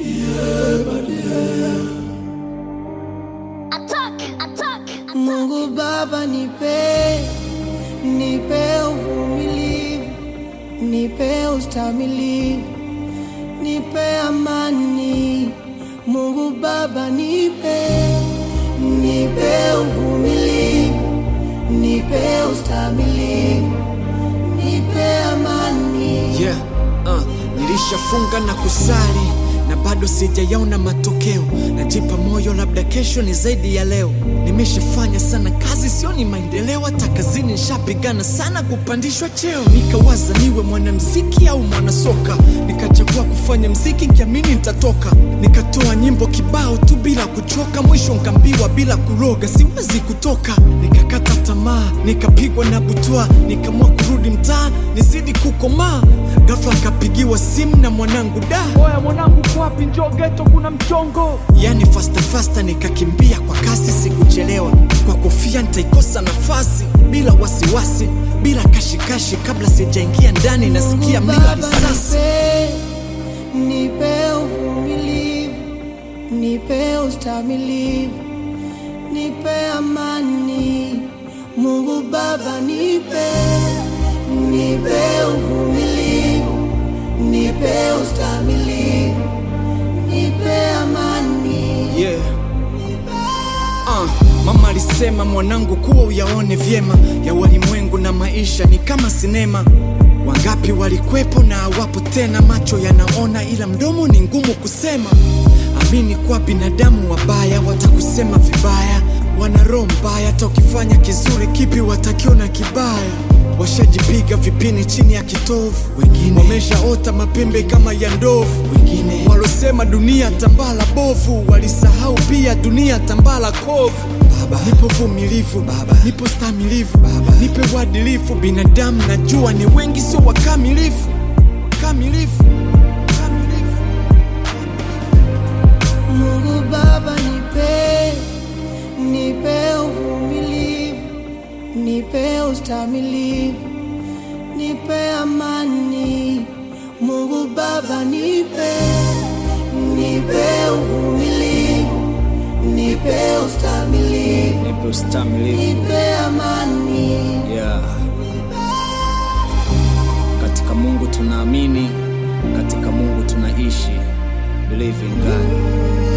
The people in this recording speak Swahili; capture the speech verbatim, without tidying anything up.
Attack, attack. Mungu Baba nipe, nipe uvumilivu, nipe ustamilivu, nipe amani. Mungu Baba nipe, nipe uvumilivu, nipe ustamilivu, nipe amani. Yeah, uh, nilishafunga na kusali na bado sijayaona matokeo. Najipa moyo labda kesho ni zaidi ya leo. Nimeshafanya sana kazi sioni maendeleo. Hata kazini nishapigana sana kupandishwa cheo. Nikawaza niwe mwanamuziki au mwanasoka. Nikachagua kufanya muziki nikiamini nitatoka. Nikatoa nyimbo kibao tu bila kuchoka. Mwisho nkambiwa bila kuroga siwezi kutoka. Nikakata tamaa, nikapigwa na butwa. Nikamua kurudi mtaa, nizidi kukomaa. Ghafla nikapigiwa simu na mwanangu da. Oya mwanangu kwapi, njoo ghetto kuna mchongo. Yani faster faster nikakimbia kwa kasi, sikuchelewa. Kwa kofia nitaikosa nafasi, bila wasiwasi, bila kashikashi. Kabla sijaingia ndani nasikia mlio risasi. Nipe uvumilivu, nipe ustamilivu, nipe amani. Mungu Baba nipe, nipe uvumilivu, nipe ustamilivu, nipe amani. Yeah. Uh, mama alisema mwanangu kuwa uyaone vyema ya walimwengu na maisha ni kama sinema. Wangapi walikwepo na hawapo tena, macho yanaona ila mdomo ni ngumu kusema. Amini kwa binadamu wabaya watakusema vibaya, wana roho mbaya. Hata ukifanya kizuri kipi watakiona kibaya. Washajipiga vipini chini ya kitovu, wengine wameshaota mapembe kama ya ndovu. Wengine walosema dunia tambala bovu, walisahau pia dunia tambala kovu. Baba nipo vumilivu, Baba nipo stamilivu, Baba nipe uadilifu. Binadamu najua ni wengi sio wakamilifu. Kamilifu, kamilifu. Mungu Baba nipe, nipe uvumilivu, nipe ustamilivu, nipe amani. Mungu Baba nipe, nipe uvumilivu, nipe ustamilivu, Nipe ustamilivu, nipe amani. yeah. Katika Mungu tunaamini, katika Mungu tunaishi. Believe in God.